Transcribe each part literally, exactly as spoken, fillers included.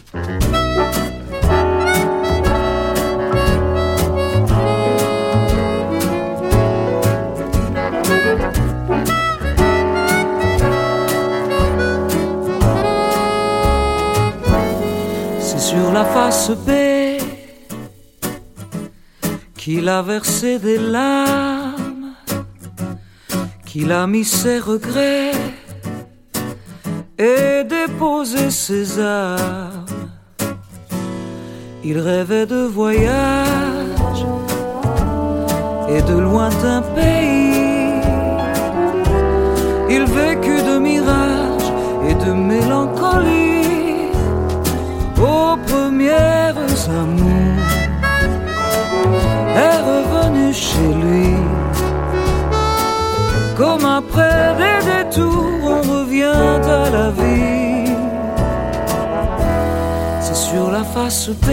C'est sur la face B qu'il a versé des larmes, qu'il a mis ses regrets et déposé ses armes. Il rêvait de voyage et de lointains pays. Il vécut de mirages et de mélancolie aux premières amours. Est revenu chez lui, comme après des détours on revient à la vie. C'est sur la face B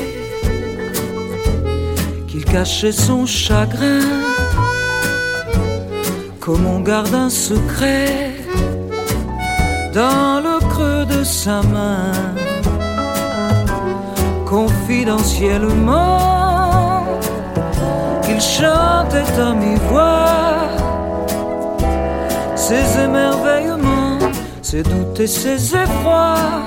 qu'il cachait son chagrin, comme on garde un secret dans le creux de sa main. Confidentiellement, il chantait à mi-voix ses émerveillements, ses doutes et ses effrois.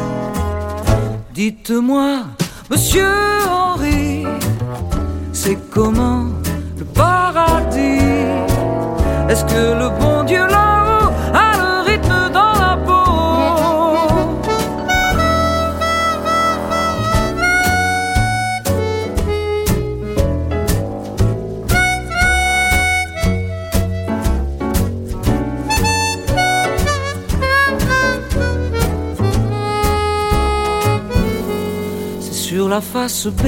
Dites-moi, monsieur Henri, c'est comment le paradis? Est-ce que le bon Dieu là-haut a le rythme dans la peau? Sur la face B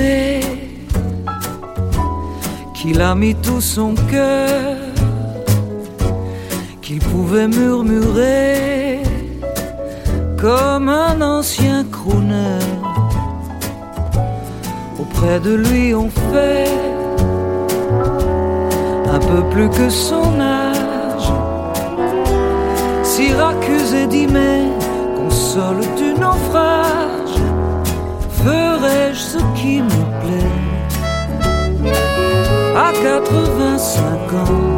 qu'il a mis tout son cœur, qu'il pouvait murmurer comme un ancien crooner. Auprès de lui on fait un peu plus que son âge. Syracuse et Dimée, console du naufrage. Ferais-je ce qui me plaît à quatre-vingt-cinq ans?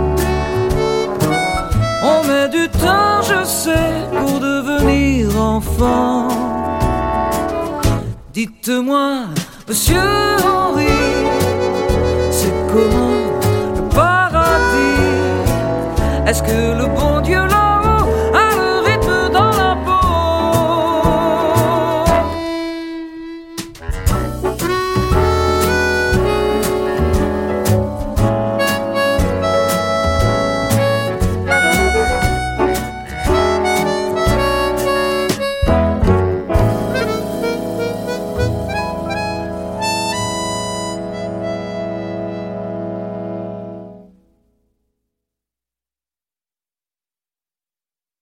On met du temps, je sais, pour devenir enfant. Dites-moi, monsieur Henri, c'est comment le paradis? Est-ce que le bon